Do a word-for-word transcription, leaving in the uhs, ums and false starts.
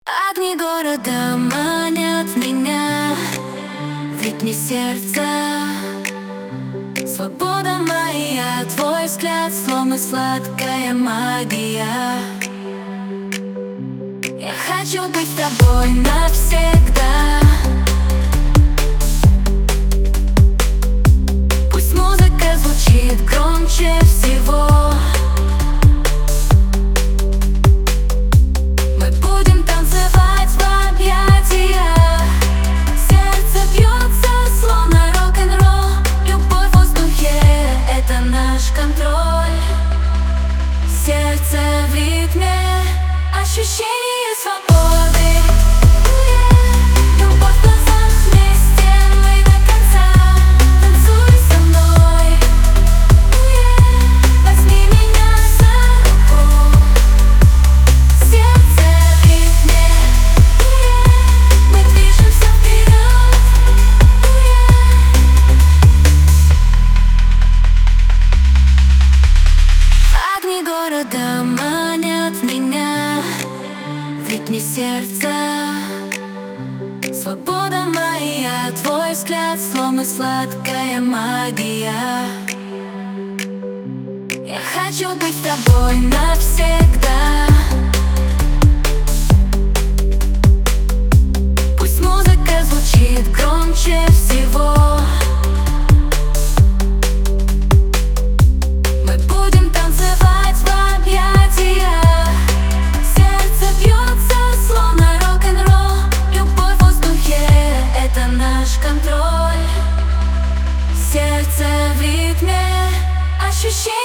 Огни города манят меня в ритме сердца. Свобода моя, твой взгляд, словно сладкая магия. Я хочу быть с тобой навсегда. Пусть музыка звучит громче всего. Мы будем танцевать в объятиях. Сердце бьется, словно рок-н-ролл. Любовь в воздухе — это наш контроль. Сердце в ритме, ощущение свободы. Любовь в глазах, вместе мы до конца. Танцуй со мной, возьми меня за руку. Сердце в ритме, мы движемся вперед. Огни города манят меня в ритме сердца. Свобода моя, твой взгляд, словно сладкая магия. Я хочу быть с тобой навсегда. Пусть музыка звучит громче всего. Мы будем танцевать в объятиях. Сердце бьется, словно рок-н-ролл. Любовь в воздухе — это наш контроль. Сердце в ритме, ощущение